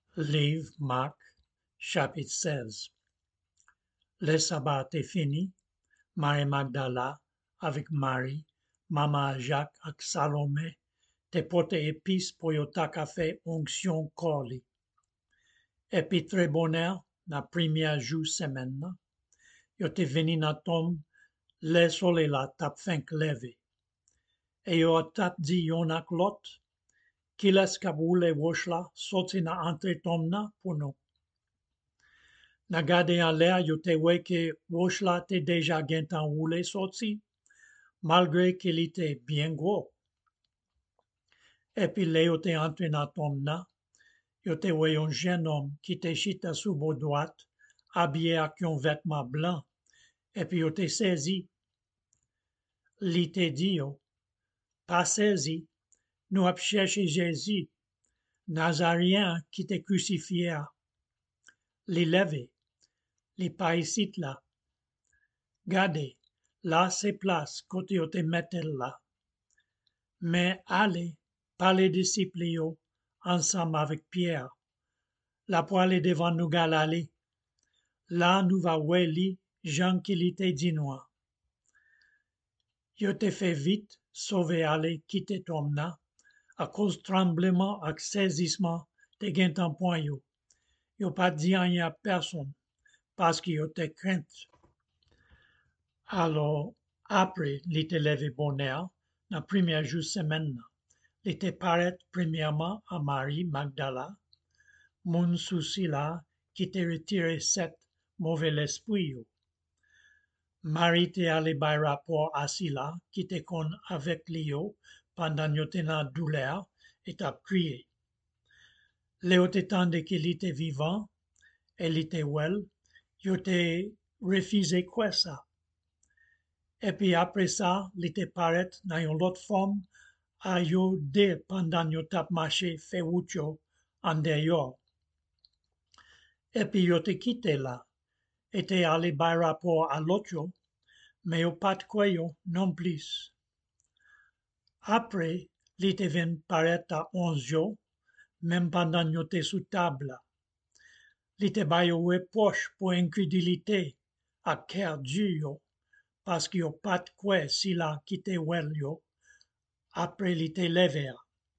Livre Marc, chapitre 16. Le sabbat est fini. Marie Magdala, avec Marie, maman Jacques ak Salomé, te pote épices pour yo ta café onction corps Et puis très bonheur, na première jour semaine, yo te veni na tom, le soleil la tap fin levé. Et yo tap di yon ak lot, ki les kap roule wosh la, soti na entre tom na pour nous. Na gade an l'air, yo te we ke wosh la te deja gen tan roule sorti, malgré qu'il était bien gros. Et puis le yo te entre nan tom na, yo te we yon jeune homme qui te chita sous bo droite, habillé ak yon vêtement blanc, et puis yo te saisi. Li te di yo, pas saisi, nous ap cherché Jésus, Nazarien qui te crucifié. Li levé, li pa ici là. Gade, là c'est place côté yo te mettel là. Mais allez, par les disciples yo, ensemble avec Pierre. La pour aller devant nous Galilée. Là nous va ouais li, Jean qui li te dit nous. Yo te fait vite, sauver aller, quitter Tomna, à cause tremblement ak saisissement te gen tan point yo. Yo pas dit rien à personne, parce que yo te crainte. Alors, après, li te levé bonheur, na première jour semaine, li te paraît premièrement à Marie Magdala, moun souci là, qui te retiré sept mauvais esprits yo. Marie te allé bay rapport à Sila, qui te con avec Lio, pendant yo te nan douleur, et t'a crié. Léo te tande qu'il était vivant, elle était well, yo te refusé quoi ça. Et puis après ça, il te paraît dans une autre forme à yo de pendant yo tap marché fait route yo en dehors. Et puis yo te quitté là, et te allé by rapport à l'autre yo, mais yo pas de quoi yo non plus. Après, il te vient paraître à 11 yo, même pendant yo te sous table. Il te ba yo reproche pour incrédulité à cœur dur yo, parce que yo pas de quoi si la qui te well yo, après il te levé.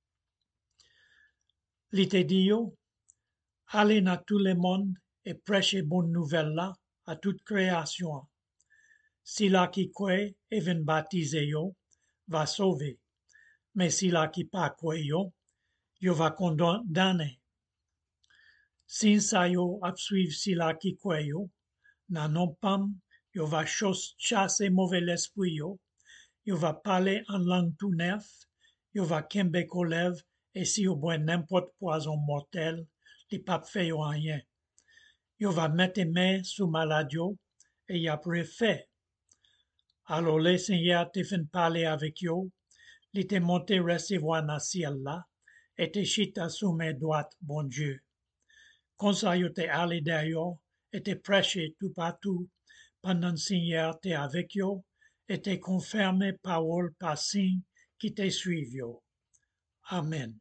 Il te dit yo, allez dans tout le monde et prêchez bonne nouvelle là à toute création. Si la qui croit et vient baptiser yo, va sauver. Mais si la qui pas croit yo va condamner. Si ça yo ap suivre si la qui croit yo, nan non pam, yo va chasser mauvais esprit yo va parler en langue tout neuf, yo va kembe kolev, et si yo boit n'importe poison mortel, li pa fait yo rien. Yo va mettre main sous maladio, et y après fait. Alors le Seigneur te fait parler avec yo, li te monté recevoir na ciel là, et te chita sous main droite, bon Dieu. Comme ça yo te allé d'ailleurs, et te prêché tout partout, pendant le Seigneur te avec yo, et te confirmé parole par signe qui te suivent yo. Amen.